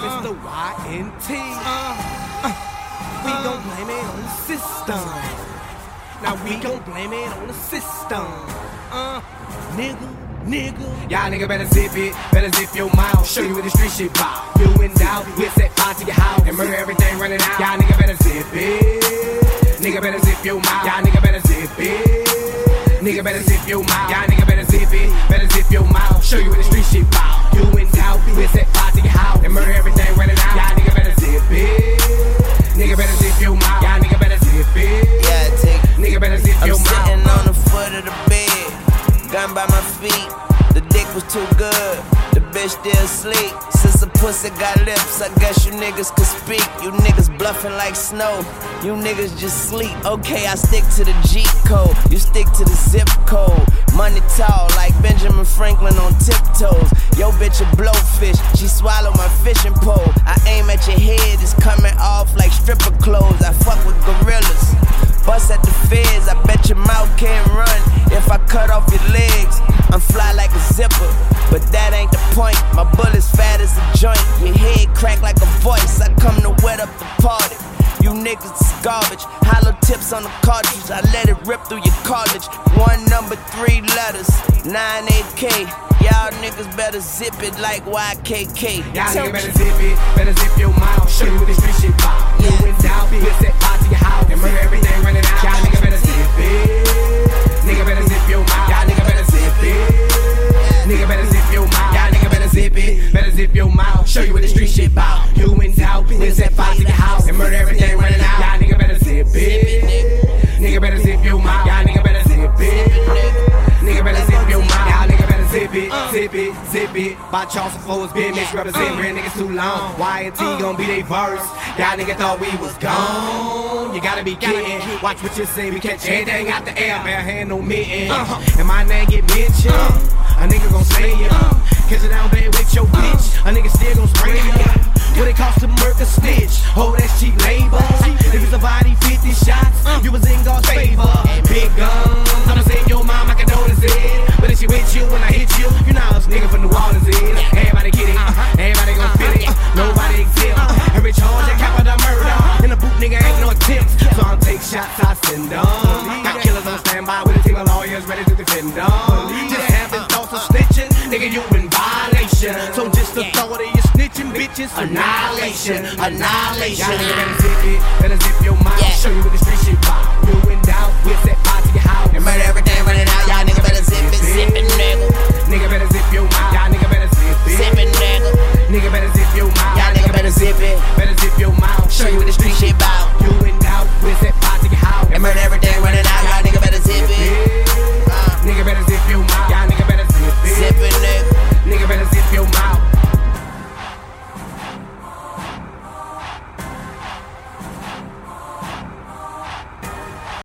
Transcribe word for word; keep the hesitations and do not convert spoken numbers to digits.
Mister Y N T. Uh, uh, we gon' blame it on the system. Now we gon' blame it on the system. Uh, nigga, nigga. Y'all nigga better zip it, better zip your mouth. Show you what the street shit bout. You in doubt, we'll set fire to your house and murder everything running out. Y'all nigga better zip it. Nigga better zip your mouth. Y'all nigga better zip it. Nigga better zip your mouth. Y'all nigga better zip it. Better zip your mouth. Show you what the street shit bout. You in doubt, we'll set fire to your house and murder everything running out. Y'all nigga better zip it. Nigga better zip your mouth. Y'all nigga better zip it. Yeah, take. Nigga better zip I'm your mouth. I'm sitting on the foot of the bed, gun by my feet. The dick was too good, the bitch still sleep. Since the pussy got lips, I guess you niggas could speak. You niggas bluffing like snow, you niggas just sleep. Okay, I stick to the G code, you stick to the zip code. Money tall like Benjamin Franklin on tiptoes. Yo bitch a blowfish, she swallow my fishing pole. I aim at your head, it's coming off like stripper clothes. I fuck with gorillas, bust at the feds. I bet your mouth can't run if I cut off your legs. I'm fly like a zipper, but that ain't the point. My bullet's fat as a joint, your head crack like a voice. I come to wet up the party, you niggas is garbage. Hollow tips on the cartridge, I let it rip through your cartilage. One number, three letters, nine eight K. Y'all niggas better zip it like Y K K. Y'all niggas better zip it, better zip your mouth. Show you what this street shit bout. You in doubt, we'll set fire to your house and murder everything running out. Y'all niggas better zip it. Nigga better zip your mouth. Y'all nigga better zip it. Nigga better zip your mouth. Y'all nigga better zip it. Better zip your mouth. Show you what the street shit bout. You in doubt, we'll set fire to your house and murder everything running out. Y'all nigga better zip it. Nigga better zip your mouth. Y'all nigga better zip it. Nigga better zip your mouth. Y'all nigga better zip it, zip it, zip it. By Charles and Flo's been misrepresent. Real niggas too long. Y N T gon' be they verse. Y'all niggas thought we was gone. You gotta be kidding. Watch what you say. We catch anything out the air. Bare hand, no mitten. And my name get mentioned, a nigga gon' slay ya. Catch it down bad with your bitch, a nigga still gon' spray ya. What it cost to murk a snitch? Oh, that's cheap labor. If it's a body, fifty shots, you was in God's favor. Big guns, I'm saying your mom, I can notice it. But if she with you when I hit you, you know this nigga from New Orleans is. Everybody get it, everybody gon' feel it. Nobody exempt. Every charge of capital murder, and the boot nigga ain't no attempt. So I'll take shots, I send them. Got killers on standby with a team of lawyers ready to defend them. Just having thoughts of snitching, nigga, you in violation. So just the thought of you snitching, bitches, annihilation, annihilation. Y'all nigga better zip it, better zip your mouth. Yeah. Show you what the street shit bout. You in doubt, we'll set fire to your house and murder everything running out. Y'all nigga better zip it, zip it, nigga. Nigga better zip your mouth. Y'all nigga better zip it. Zip it, nigga.